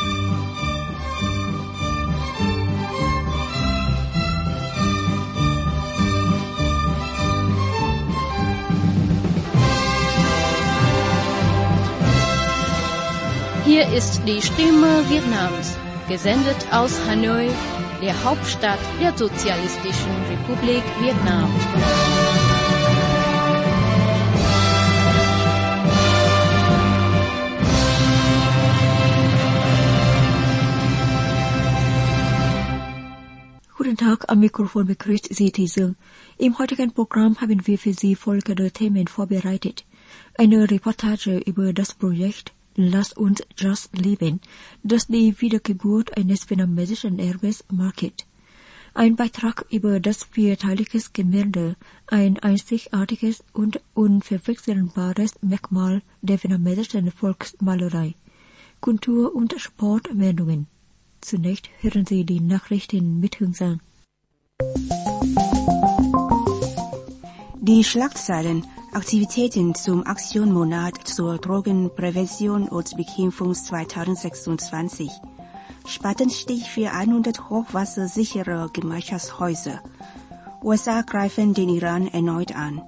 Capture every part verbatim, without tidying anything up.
Hier ist die Stimme Vietnams, gesendet aus Hanoi, der Hauptstadt der Sozialistischen Republik Vietnam. Guten Tag, am Mikrofon begrüßt Sie Thi Dương. Im heutigen Programm haben wir für Sie folgende Themen vorbereitet. Eine Reportage über das Projekt Lass uns Just leben, das die Wiedergeburt eines vietnamesischen Erbes markiert. Ein Beitrag über das vierteilige Gemälde, ein einzigartiges und unverwechselbares Merkmal der vietnamesischen Volksmalerei. Kultur- und Sportmeldungen. Zunächst hören Sie die Nachrichten mit Hương Giang. Die Schlagzeilen Aktivitäten zum Aktionsmonat zur Drogenprävention und Bekämpfung zweitausendsechsundzwanzig. Spatenstich für hundert hochwassersichere Gemeinschaftshäuser. U S A greifen den Iran erneut an.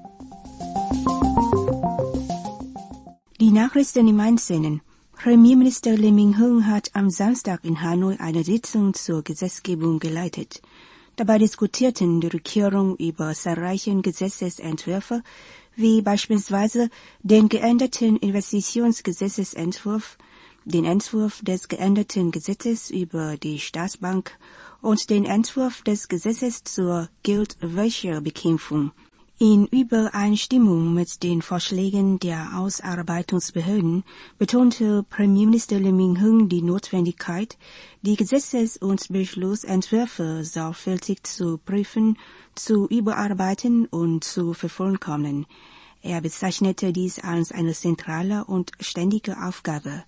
Die Nachrichten im Einzelnen. Premierminister Lee Min-ho hat am Samstag in Hanoi eine Sitzung zur Gesetzgebung geleitet. Dabei diskutierten die Regierung über zahlreiche Gesetzesentwürfe, wie beispielsweise den geänderten Investitionsgesetzesentwurf, den Entwurf des geänderten Gesetzes über die Staatsbank und den Entwurf des Gesetzes zur Geldwäschebekämpfung. In Übereinstimmung mit den Vorschlägen der Ausarbeitungsbehörden betonte Premierminister Lee Min-ho die Notwendigkeit, die Gesetzes- und Beschlussentwürfe sorgfältig zu prüfen, zu überarbeiten und zu vervollkommnen. Er bezeichnete dies als eine zentrale und ständige Aufgabe.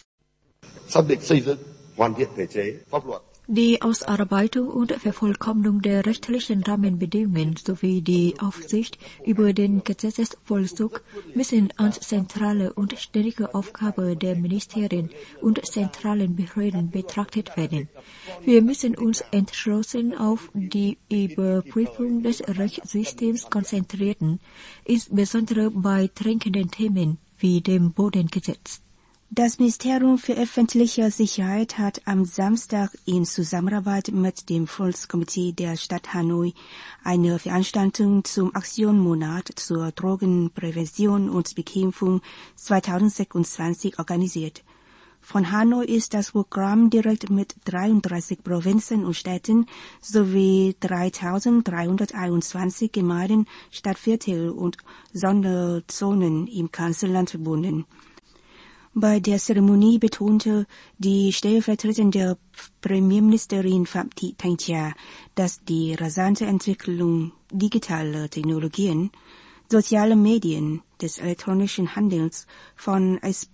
Die Ausarbeitung und Vervollkommnung der rechtlichen Rahmenbedingungen sowie die Aufsicht über den Gesetzesvollzug müssen als zentrale und ständige Aufgabe der Ministerien und zentralen Behörden betrachtet werden. Wir müssen uns entschlossen auf die Überprüfung des Rechtssystems konzentrieren, insbesondere bei drängenden Themen wie dem Bodengesetz. Das Ministerium für öffentliche Sicherheit hat am Samstag in Zusammenarbeit mit dem Volkskomitee der Stadt Hanoi eine Veranstaltung zum Aktionsmonat zur Drogenprävention und Bekämpfung zweitausendsechsundzwanzig organisiert. Von Hanoi ist das Programm direkt mit dreiunddreißig Provinzen und Städten sowie dreitausenddreihunderteinundzwanzig Gemeinden, Stadtviertel und Sonderzonen im Kanzelland verbunden. Bei der Zeremonie betonte die stellvertretende Premierministerin Phạm Thị Thanh Tra, dass die rasante Entwicklung digitaler Technologien, soziale Medien, des elektronischen Handels, von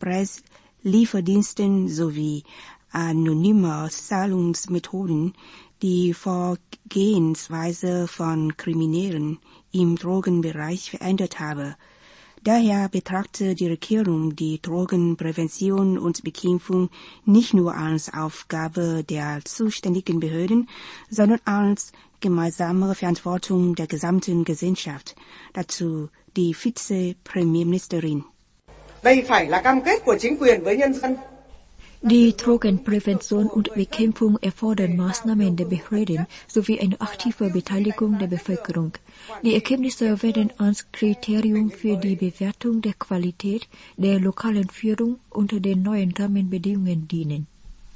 Express-Lieferdiensten sowie anonymer Zahlungsmethoden die Vorgehensweise von Kriminellen im Drogenbereich verändert habe. Daher betrachtet die Regierung die Drogenprävention und Bekämpfung nicht nur als Aufgabe der zuständigen Behörden, sondern als gemeinsame Verantwortung der gesamten Gesellschaft. Dazu die Vize-Premierministerin. Đây phải là cam kết của chính quyền với nhân dân. Die Drogenprävention und Bekämpfung erfordern Maßnahmen der Behörden sowie eine aktive Beteiligung der Bevölkerung. Die Ergebnisse werden als Kriterium für die Bewertung der Qualität der lokalen Führung unter den neuen Rahmenbedingungen dienen.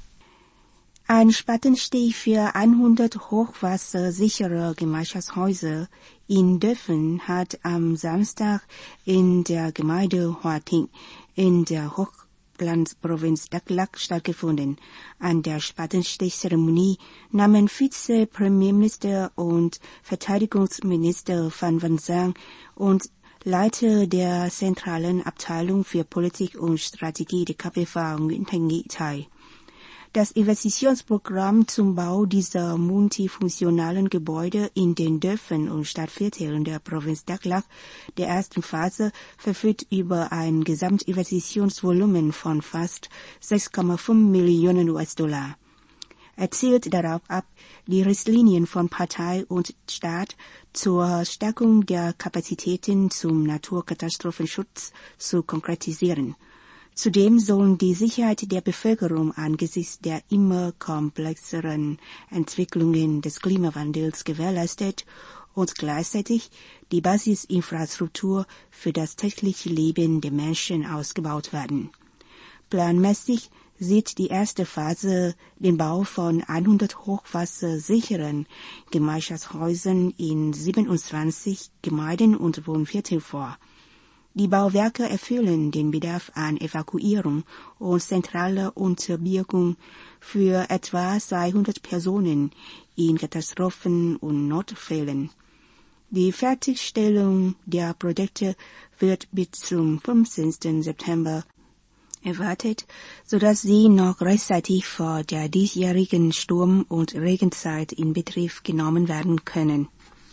Ein Spatenstich für hundert hochwassersichere Gemeinschaftshäuser in Döfen hat am Samstag in der Gemeinde Hoa Thinh in der Hoch Provinz Dak Lak stattgefunden. An der Spatenstichzeremonie nahmen Vize-Premierminister und Verteidigungsminister Phan Văn Giang und Leiter der zentralen Abteilung für Politik und Strategie der K P V Nguyễn Thanh Nghị teil. Das Investitionsprogramm zum Bau dieser multifunktionalen Gebäude in den Dörfern und Stadtvierteln der Provinz Dakhla, der ersten Phase, verfügt über ein Gesamtinvestitionsvolumen von fast sechs Komma fünf Millionen US-Dollar. Er zielt darauf ab, die Richtlinien von Partei und Staat zur Stärkung der Kapazitäten zum Naturkatastrophenschutz zu konkretisieren. Zudem sollen die Sicherheit der Bevölkerung angesichts der immer komplexeren Entwicklungen des Klimawandels gewährleistet und gleichzeitig die Basisinfrastruktur für das tägliche Leben der Menschen ausgebaut werden. Planmäßig sieht die erste Phase den Bau von hundert hochwassersicheren Gemeinschaftshäusern in siebenundzwanzig Gemeinden und Wohnvierteln vor. Die Bauwerke erfüllen den Bedarf an Evakuierung und zentraler Unterbringung für etwa zweihundert Personen in Katastrophen und Notfällen. Die Fertigstellung der Projekte wird bis zum fünfzehnten September erwartet, sodass sie noch rechtzeitig vor der diesjährigen Sturm- und Regenzeit in Betrieb genommen werden können.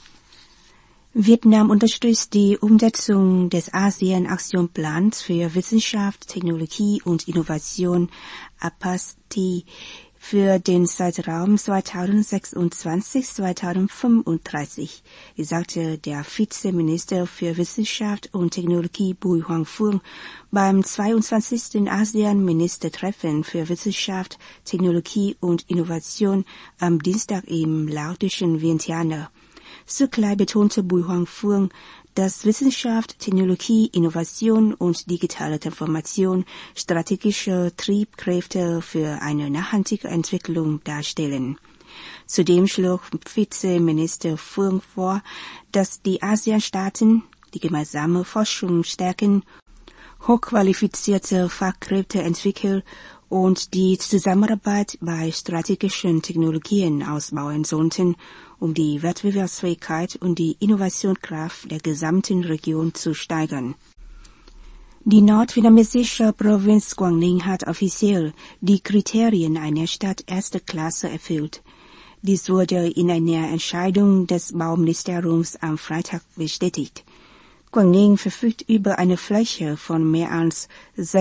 Vietnam unterstützt die Umsetzung des ASEAN-Aktionsplans für Wissenschaft, Technologie und Innovation A P A S T für den Zeitraum zweitausendsechsundzwanzig bis zweitausendfünfunddreißig, sagte der Vizeminister für Wissenschaft und Technologie Bùi Hoàng Phương beim zweiundzwanzigsten ASEAN-Ministertreffen für Wissenschaft, Technologie und Innovation am Dienstag im laotischen Vientiane. Zugleich betonte Bùi Hoàng Phương, dass Wissenschaft, Technologie, Innovation und digitale Transformation strategische Triebkräfte für eine nachhaltige Entwicklung darstellen. Zudem schlug Vizeminister Phương vor, dass die ASEAN-Staaten die gemeinsame Forschung stärken, hochqualifizierte Fachkräfte entwickeln und die Zusammenarbeit bei strategischen Technologien ausbauen sollten, um die Wettbewerbsfähigkeit und die Innovationskraft der gesamten Region zu steigern. Die nordvietnamesische Provinz Quang Ninh hat offiziell die Kriterien einer Stadt erster Klasse erfüllt. Dies wurde in einer Entscheidung des Bauministeriums am Freitag bestätigt. Quang Ninh verfügt über eine Fläche von mehr als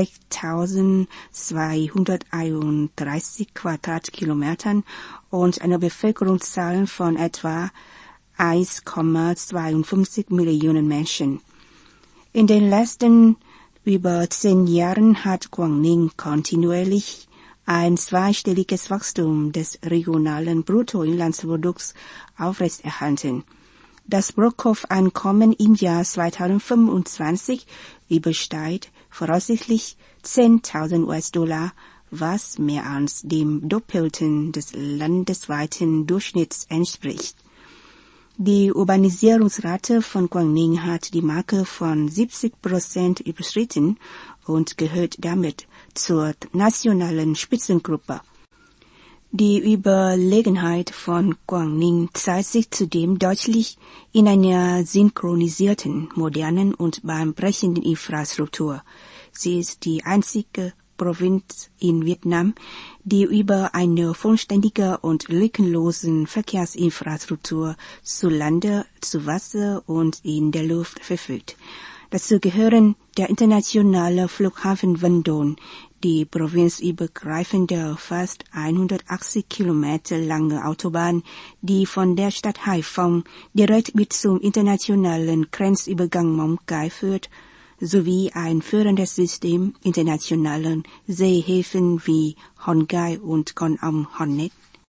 sechstausendzweihunderteinunddreißig Quadratkilometern und einer Bevölkerungszahl von etwa eins Komma zweiundfünfzig Millionen Menschen. In den letzten über zehn Jahren hat Quang Ninh kontinuierlich ein zweistelliges Wachstum des regionalen Bruttoinlandsprodukts aufrechterhalten. Das Pro-Kopf-Einkommen im Jahr zweitausendfünfundzwanzig übersteigt voraussichtlich zehntausend US-Dollar, was mehr als dem Doppelten des landesweiten Durchschnitts entspricht. Die Urbanisierungsrate von Quang Ninh hat die Marke von siebzig Prozent überschritten und gehört damit zur nationalen Spitzengruppe. Die Überlegenheit von Quang Ninh zeigt sich zudem deutlich in einer synchronisierten, modernen und bahnbrechenden Infrastruktur. Sie ist die einzige Provinz in Vietnam, die über eine vollständige und lückenlose Verkehrsinfrastruktur zu Lande, zu Wasser und in der Luft verfügt. Dazu gehören der internationale Flughafen Vân Đồn, die provinzübergreifende fast hundertachtzig Kilometer lange Autobahn, die von der Stadt Haiphong direkt bis zum internationalen Grenzübergang Mong Cái führt, sowie ein führendes System internationalen Seehäfen wie Hon Gai und Con Ông Honnet.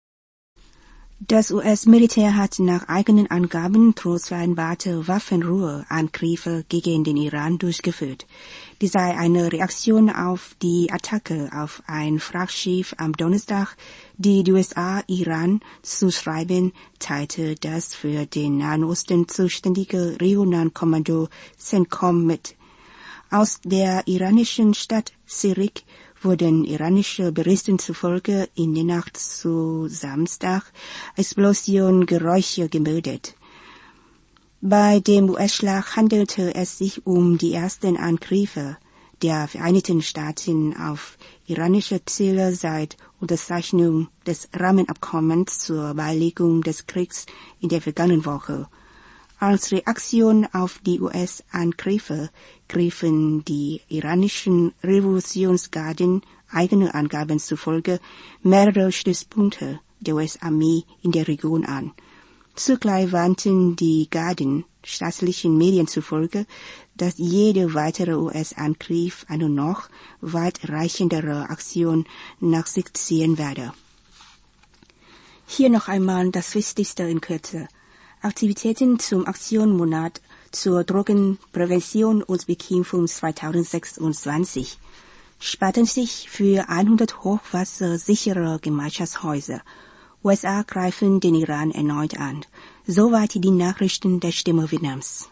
Das U S-Militär hat nach eigenen Angaben trotz vereinbarter Waffenruheangriffe gegen den Iran durchgeführt. Dies sei eine Reaktion auf die Attacke auf ein Frachtschiff am Donnerstag, die die U S A Iran zuschreiben, teilte das für den Nahen Osten zuständige Regionalkommando CENTCOM mit. Aus der iranischen Stadt Sirik wurden iranische Berichten zufolge in der Nacht zu Samstag Explosiongeräusche gemeldet. Bei dem U S-Schlag handelte es sich um die ersten Angriffe der Vereinigten Staaten auf iranische Ziele seit Unterzeichnung des Rahmenabkommens zur Beilegung des Kriegs in der vergangenen Woche. Als Reaktion auf die U S-Angriffe griffen die iranischen Revolutionsgarden eigenen Angaben zufolge mehrere Stützpunkte der U S-Armee in der Region an. Zugleich warnten die Garden staatlichen Medien zufolge, dass jede weitere U S-Angriff eine noch weitreichendere Aktion nach sich ziehen werde. Hier noch einmal das Wichtigste in Kürze. Aktivitäten zum Aktionsmonat zur Drogenprävention und Bekämpfung zweitausendsechsundzwanzig sparten sich für hundert hochwassersichere Gemeinschaftshäuser. U S A greifen den Iran erneut an. Soweit die Nachrichten der Stimme Vietnams.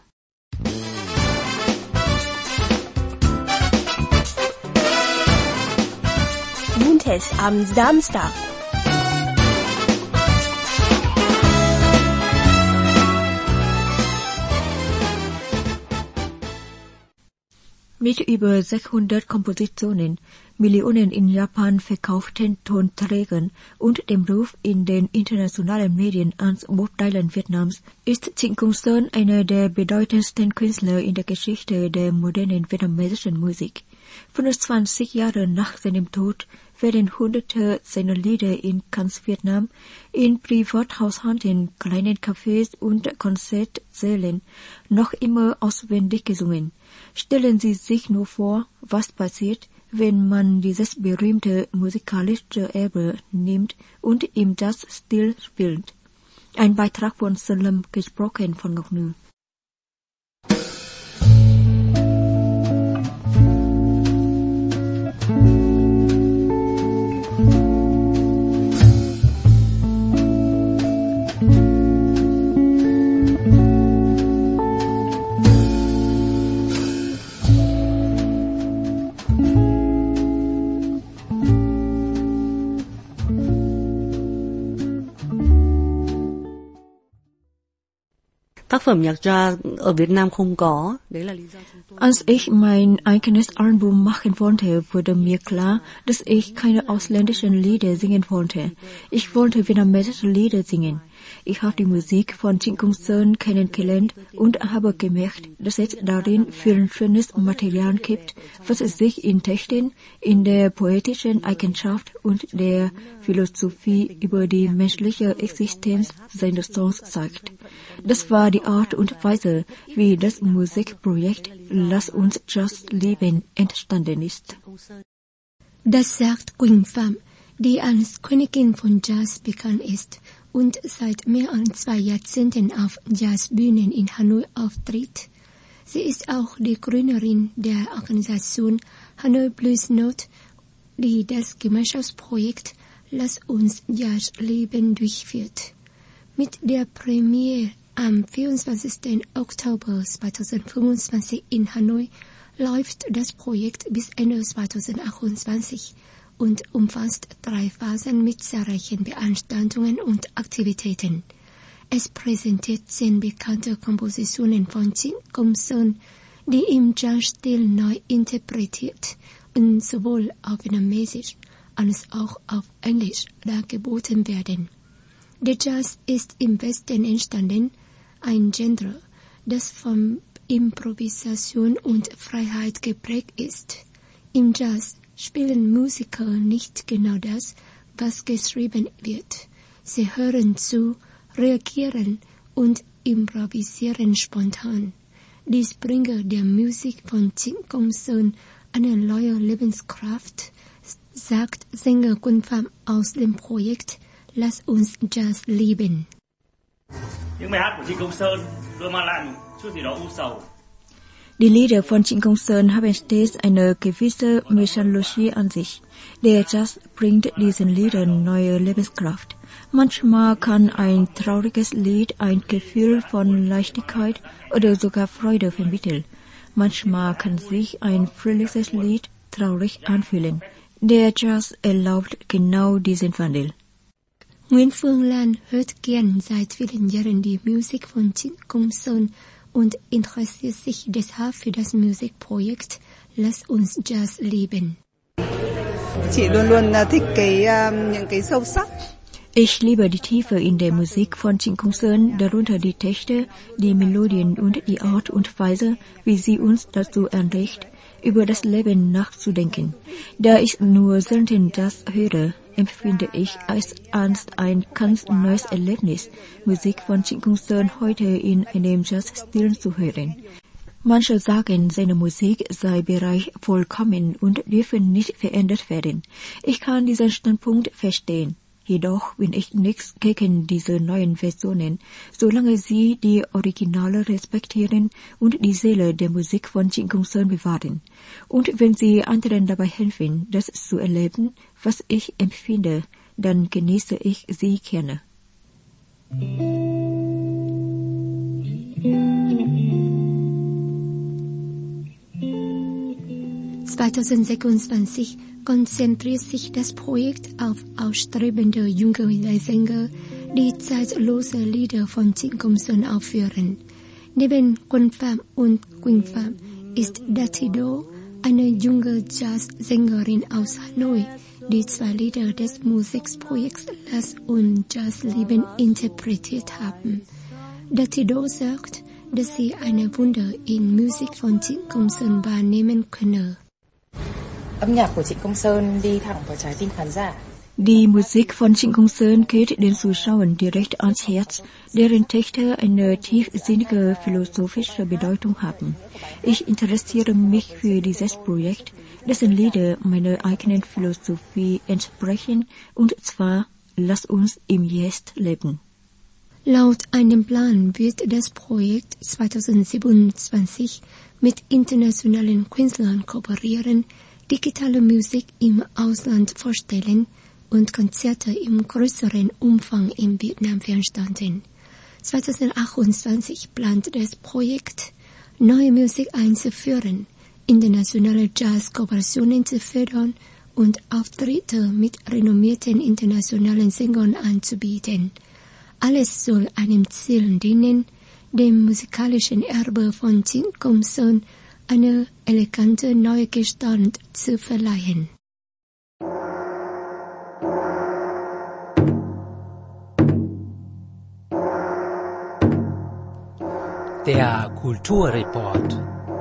Montes am Samstag. Mit über sechshundert Kompositionen, Millionen in Japan verkauften Tonträgern und dem Ruf in den internationalen Medien als Bob Dylan Vietnams ist Trịnh Công Sơn einer der bedeutendsten Künstler in der Geschichte der modernen vietnamesischen Musik. fünfundzwanzig Jahre nach seinem Tod werden hunderte seiner Lieder in ganz Vietnam, in Privathaushalten, kleinen Cafés und Konzertsälen noch immer auswendig gesungen. Stellen Sie sich nur vor, was passiert, wenn man dieses berühmte musikalische Erbe nimmt und im Jazzstil spielt. Ein Beitrag von Salam, gesprochen von Ngọc Nư. Tác phẩm nhạc jazz ở Việt Nam không có. Đấy là lý do chúng tôi. Als ich mein eigenes Album machen wollte, wurde mir klar, dass ich keine ausländischen Lieder singen wollte. Ich wollte vietnamesische Lieder singen. Ich habe die Musik von Trịnh Công Sơn kennengelernt und habe gemerkt, dass es darin viel schönes Material gibt, was sich in Texten, in der poetischen Eigenschaft und der Philosophie über die menschliche Existenz seiner Songs zeigt. Das war die Art und Weise, wie das Musikprojekt Lass uns Jazz lieben entstanden ist. Das sagt Quỳnh Phạm, die als Königin von Jazz bekannt ist und seit mehr als zwei Jahrzehnten auf Jazzbühnen in Hanoi auftritt. Sie ist auch die Gründerin der Organisation Hanoi Blues Note, die das Gemeinschaftsprojekt Lass uns Jazz leben durchführt. Mit der Premiere am vierundzwanzigsten Oktober zweitausendfünfundzwanzig in Hanoi läuft das Projekt bis Ende zweitausendachtundzwanzig und umfasst drei Phasen mit zahlreichen Veranstaltungen und Aktivitäten. Es präsentiert zehn bekannte Kompositionen von Trịnh Công Sơn, die im Jazzstil neu interpretiert und sowohl auf Vietnamesisch als auch auf Englisch dargeboten werden. Der Jazz ist im Westen entstanden, ein Genre, das von Improvisation und Freiheit geprägt ist. Im Jazz spielen Musiker nicht genau das, was geschrieben wird. Sie hören zu, reagieren und improvisieren spontan. Dies bringe der Musik von Trịnh Công Sơn eine neue Lebenskraft, sagt Sänger Quỳnh Phạm aus dem Projekt Lass uns Jazz lieben. Những bài hát của Trịnh Công Sơn luôn mang lại một chút gì đó u sầu. Die Lieder von Trịnh Công Sơn haben stets eine gewisse Melancholie an sich. Der Jazz bringt diesen Liedern neue Lebenskraft. Manchmal kann ein trauriges Lied ein Gefühl von Leichtigkeit oder sogar Freude vermitteln. Manchmal kann sich ein fröhliches Lied traurig anfühlen. Der Jazz erlaubt genau diesen Wandel. Nguyễn Phương Lan hört gern seit vielen Jahren die Musik von Trịnh Công Sơn und interessiert sich deshalb für das Musikprojekt Lass uns Jazz lieben. Chị luôn luôn thích cái những cái sâu sắc. Ich liebe die Tiefe in der Musik von Trịnh Công Sơn, darunter die Texte, die Melodien und die Art und Weise, wie sie uns dazu anregt, über das Leben nachzudenken. Da ich nur selten das höre, empfinde ich es als ein ganz neues Erlebnis, Musik von Trịnh Công Sơn heute in einem Jazzstil zu hören. Manche sagen, seine Musik sei bereits vollkommen und dürfe nicht verändert werden. Ich kann diesen Standpunkt verstehen. Jedoch bin ich nichts gegen diese neuen Versionen, solange sie die Originale respektieren und die Seele der Musik von Trịnh Công Sơn bewahren. Und wenn sie anderen dabei helfen, das zu erleben, was ich empfinde, dann genieße ich sie gerne. zwanzig sechsundzwanzig konzentriert sich das Projekt auf ausstrebende junge Sänger, die zeitlose Lieder von Trịnh Công Sơn aufführen. Neben Quân Phạm und Quỳnh Phạm ist Dattilo, eine junge Jazzsängerin aus Hanoi, die zwei Lieder des Musikprojekts Lass uns Jazz lieben interpretiert haben. Dattilo sagt, dass sie eine Wunder in Musik von Trịnh Công Sơn wahrnehmen könne. Âm nhạc của Trịnh Công Sơn đi thẳng vào trái tim khán giả. Die Musik von Trịnh Công Sơn geht den Zuschauern direkt ans Herz, deren Texte eine tiefsinnige philosophische Bedeutung haben. Ich interessiere mich für dieses Projekt, dessen Lieder meiner eigenen Philosophie entsprechen, und zwar Lass uns im Jetzt leben. Laut einem Plan wird das Projekt zwanzig siebenundzwanzig mit internationalen Künstlern kooperieren, digitale Musik im Ausland vorstellen und Konzerte im größeren Umfang in Vietnam veranstalten. zwanzig achtundzwanzig plant das Projekt, neue Musik einzuführen, internationale Jazz-Kooperationen zu fördern und Auftritte mit renommierten internationalen Sängern anzubieten. Alles soll einem Ziel dienen, dem musikalischen Erbe von Trịnh Công Sơn eine elegante neue Gestalt zu verleihen. Der Kulturreport.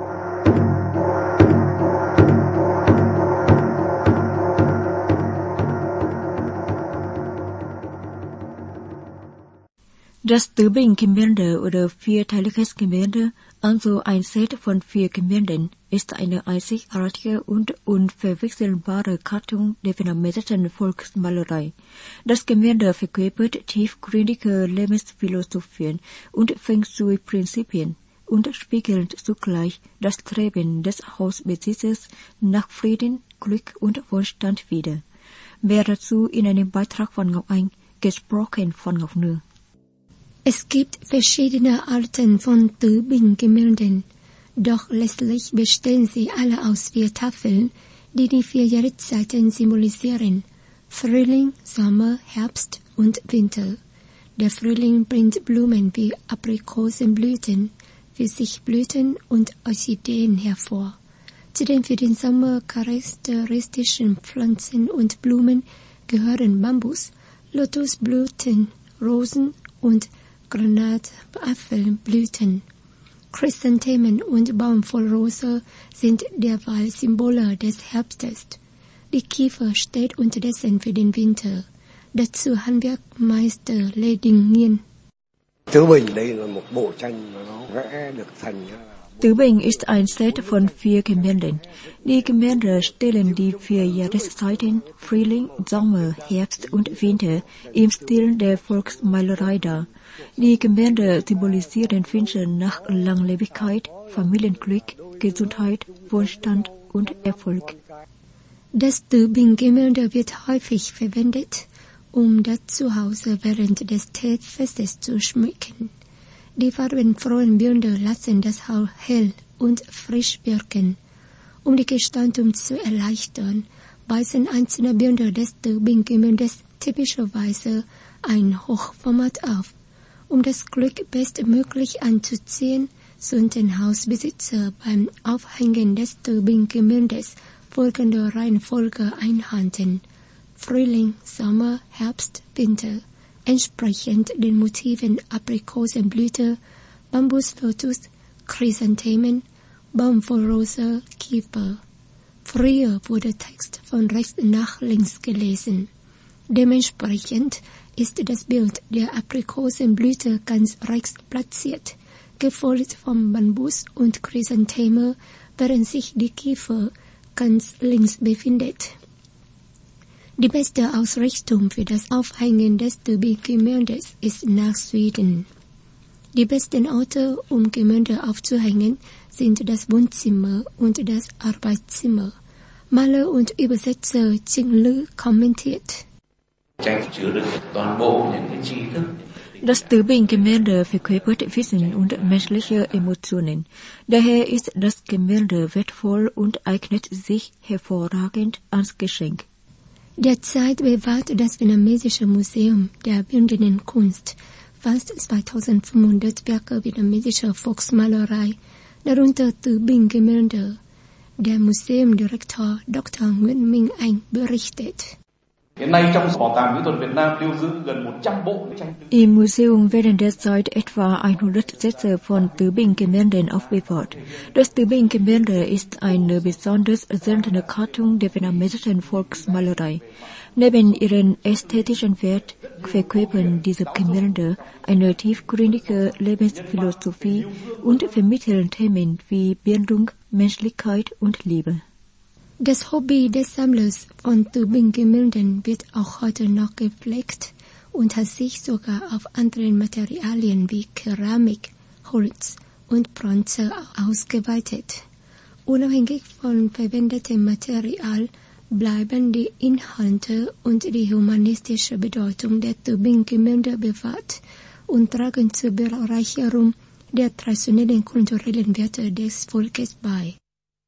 Das Tứ-Bình-Gemälde oder Vierteiliges-Gemälde, also ein Set von vier Gemälden, ist eine einzigartige und unverwechselbare Gattung der vietnamesischen Volksmalerei. Das Gemälde verkörpert tiefgründige Lebensphilosophien und Feng Shui-Prinzipien und spiegelt zugleich das Streben des Hausbesitzers nach Frieden, Glück und Wohlstand wider. Mehr dazu in einem Beitrag von Ngọc Anh, gesprochen von Ngọc Nương. Es gibt verschiedene Arten von Tứ-Bình-Gemälden, doch letztlich bestehen sie alle aus vier Tafeln, die die vier Jahreszeiten symbolisieren: Frühling, Sommer, Herbst und Winter. Der Frühling bringt Blumen wie Aprikosenblüten, Pfirsichblüten und Orchideen hervor. Zu den für den Sommer charakteristischen Pflanzen und Blumen gehören Bambus, Lotusblüten, Rosen und Granatapfelblüten. Chrysanthemen und Baumwollrose sind derweil Symbole des Herbstes. Die Kiefer steht unterdessen für den Winter. Dazu Handwerkmeister Lê Đình Nghiên. Tứ-Bình ist ein Set von vier Gemälden. Die Gemälde stellen die vier Jahreszeiten Frühling, Sommer, Herbst und Winter im Stil der Volksmalerei dar. Die Gemälde symbolisieren Wünsche nach Langlebigkeit, Familienglück, Gesundheit, Wohlstand und Erfolg. Das Tứ-Bình-Gemälde wird häufig verwendet, um das Zuhause während des Teefestes zu schmücken. Die farbenfrohen Bilder lassen das Haus hell und frisch wirken. Um die Gestaltung zu erleichtern, weisen einzelne Bilder des Tứ-Bình-Gemäldes typischerweise ein Hochformat auf. Um das Glück bestmöglich anzuziehen, sollten Hausbesitzer beim Aufhängen des Turbinengemäldes folgende Reihenfolge einhalten: Frühling, Sommer, Herbst, Winter, entsprechend den Motiven Aprikosenblüte, Bambuslotus, Chrysanthemen, Baumwollrose, Kiefer. Früher wurde Text von rechts nach links gelesen. Dementsprechend ist das Bild der Aprikosenblüte ganz rechts platziert, gefolgt vom Bambus und Chrysantheme, während sich die Kiefer ganz links befindet. Die beste Ausrichtung für das Aufhängen des Turbinengemäldes ist nach Süden. Die besten Orte, um Gemälde aufzuhängen, sind das Wohnzimmer und das Arbeitszimmer. Maler und Übersetzer Ching Lü kommentiert: Das Turbinengemälde verkörpert Wissen und menschliche Emotionen. Daher ist das Gemälde wertvoll und eignet sich hervorragend als Geschenk. Derzeit bewahrt das Vietnamesische Museum der Bildenden Kunst fast zweitausendfünfhundert Werke vietnamesischer Volksmalerei, darunter Turbinengemälde. Der Museumdirektor Doktor Nguyễn Minh Anh berichtet: Im Museum werden derzeit etwa hundert Sätze von Turbinengemälden aufbewahrt. Das Turbinengemälde ist eine besonders seltene Gattung der vietnamesischen Volksmalerei. Neben ihren ästhetischen Wert verkörpern diese Gemälde eine tiefgründige Lebensphilosophie und vermitteln Themen wie Bildung, Menschlichkeit und Liebe. Das Hobby des Sammlers von Turbinengemälden wird auch heute noch gepflegt und hat sich sogar auf anderen Materialien wie Keramik, Holz und Bronze ausgeweitet. Unabhängig von verwendetem Material bleiben die Inhalte und die humanistische Bedeutung der Turbinengemälde bewahrt und tragen zur Bereicherung der traditionellen kulturellen Werte des Volkes bei.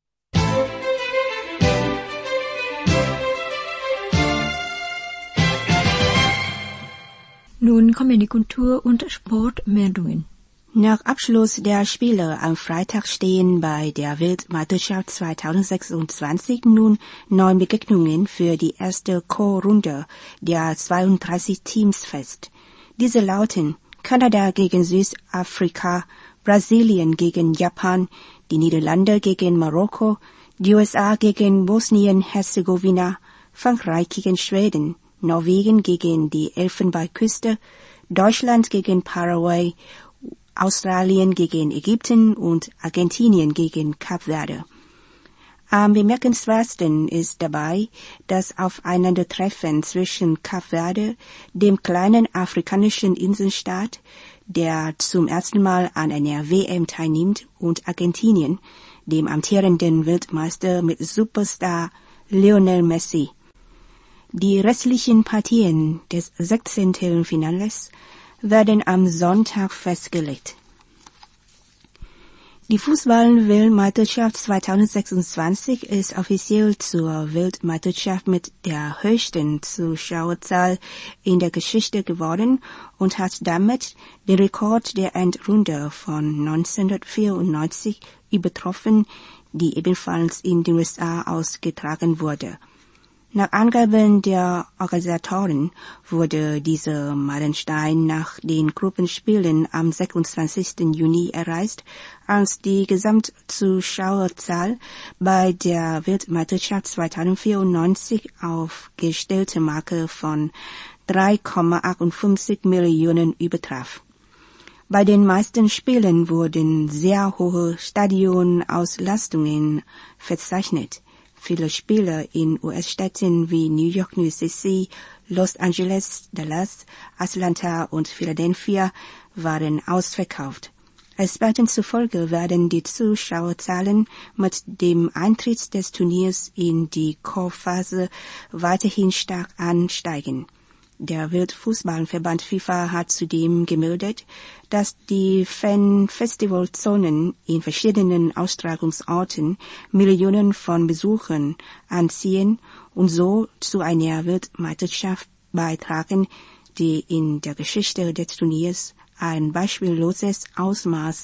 Nun kommen die Kultur- und Sportmeldungen. Nach Abschluss der Spiele am Freitag stehen bei der Weltmeisterschaft zweitausendsechsundzwanzig nun neun Begegnungen für die erste K-Runde der zweiunddreißig Teams fest. Diese lauten Kanada gegen Südafrika, Brasilien gegen Japan, die Niederlande gegen Marokko, die U S A gegen Bosnien-Herzegowina, Frankreich gegen Schweden, Norwegen gegen die Elfenbeinküste, Deutschland gegen Paraguay, Australien gegen Ägypten und Argentinien gegen Kap Verde. Am bemerkenswertesten ist dabei das Aufeinandertreffen zwischen Kap Verde, dem kleinen afrikanischen Inselstaat, der zum ersten Mal an einer W M teilnimmt, und Argentinien, dem amtierenden Weltmeister mit Superstar Lionel Messi. Die restlichen Partien des sechzehnten Finales werden am Sonntag festgelegt. Die Fußball-Weltmeisterschaft zweitausendsechsundzwanzig ist offiziell zur Weltmeisterschaft mit der höchsten Zuschauerzahl in der Geschichte geworden und hat damit den Rekord der Endrunde von neunzehnhundertvierundneunzig übertroffen, die ebenfalls in den U S A ausgetragen wurde. Nach Angaben der Organisatoren wurde dieser Meilenstein nach den Gruppenspielen am sechsundzwanzigsten Juni erreicht, als die Gesamtzuschauerzahl bei der Weltmeisterschaft zweitausendvierundneunzig aufgestellte Marke von drei Komma achtundfünfzig Millionen übertraf. Bei den meisten Spielen wurden sehr hohe Stadionauslastungen verzeichnet. Viele Spiele in U S-Städten wie New York, New Jersey, Los Angeles, Dallas, Atlanta und Philadelphia waren ausverkauft. Experten zufolge werden die Zuschauerzahlen mit dem Eintritt des Turniers in die K-Phase weiterhin stark ansteigen. Der Weltfußballverband FIFA hat zudem gemeldet, dass die Fan-Festivalzonen in verschiedenen Austragungsorten Millionen von Besuchern anziehen und so zu einer Weltmeisterschaft beitragen, die in der Geschichte des Turniers ein beispielloses Ausmaß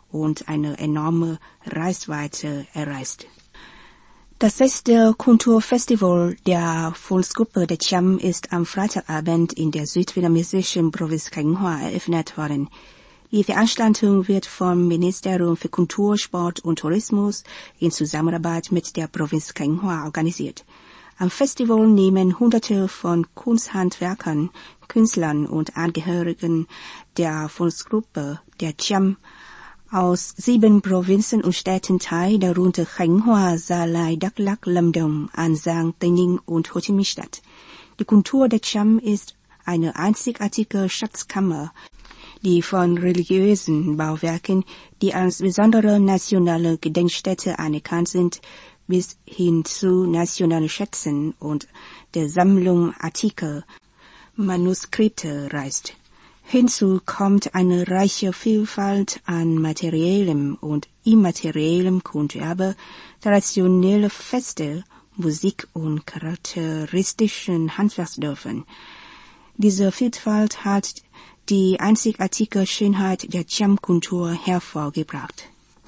und eine enorme Reichweite erreicht. Das sechste Kulturfestival der Volksgruppe der Cham ist am Freitagabend in der südvietnamesischen Provinz Khánh Hòa eröffnet worden. Die Veranstaltung wird vom Ministerium für Kultur, Sport und Tourismus in Zusammenarbeit mit der Provinz Khánh Hòa organisiert. Am Festival nehmen Hunderte von Kunsthandwerkern, Künstlern und Angehörigen der Volksgruppe der Cham aus sieben Provinzen und Städten teil, darunter Khánh Hòa, Gia Lai, Đắk Lắk, Lâm Đồng, An Giang, Tây Ninh und Ho Chi Minh Stadt. Die Kultur der Cham ist eine einzigartige Schatzkammer, die von religiösen Bauwerken, die als besondere nationale Gedenkstätte anerkannt sind, bis hin zu nationalen Schätzen und der Sammlung Artikel, Manuskripte reist. Hinzu kommt eine reiche Vielfalt an materiellem und immateriellem Kunsterbe, traditionelle Feste, Musik und charakteristischen Handwerksdörfern. Diese Vielfalt hat die einzigartige Schönheit der Cham-Kultur hervorgebracht.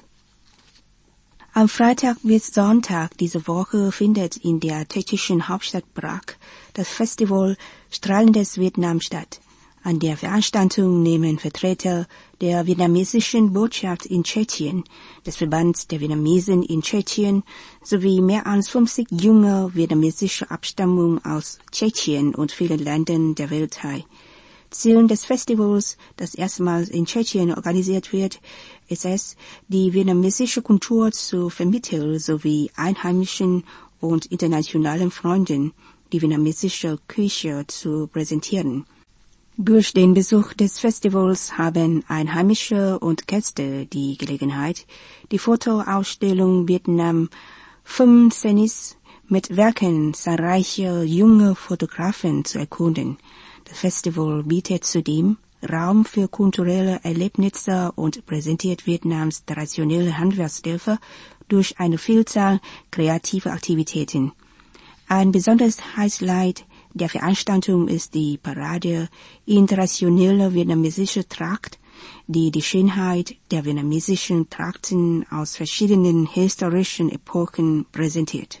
Am Freitag bis Sonntag diese Woche findet in der tschechischen Hauptstadt Prag das Festival Strahlendes Vietnam statt. An der Veranstaltung nehmen Vertreter der vietnamesischen Botschaft in Tschechien, des Verbands der Vietnamesen in Tschechien sowie mehr als fünfzig junge vietnamesische Abstammung aus Tschechien und vielen Ländern der Welt teil. Ziel des Festivals, das erstmals in Tschechien organisiert wird, ist es, die vietnamesische Kultur zu vermitteln sowie einheimischen und internationalen Freunden die vietnamesische Küche zu präsentieren. Durch den Besuch des Festivals haben Einheimische und Gäste die Gelegenheit, die Fotoausstellung Vietnam Fünf Cenis mit Werken zahlreicher junger Fotografen zu erkunden. Das Festival bietet zudem Raum für kulturelle Erlebnisse und präsentiert Vietnams traditionelle Handwerksdörfer durch eine Vielzahl kreativer Aktivitäten. Ein besonderes Highlight der Veranstaltung ist die Parade in traditioneller vietnamesischer Tracht, die die Schönheit der vietnamesischen Trachten aus verschiedenen historischen Epochen präsentiert.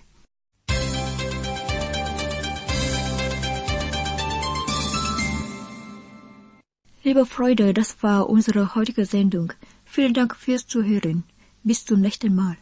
Liebe Freunde, das war unsere heutige Sendung. Vielen Dank fürs Zuhören. Bis zum nächsten Mal.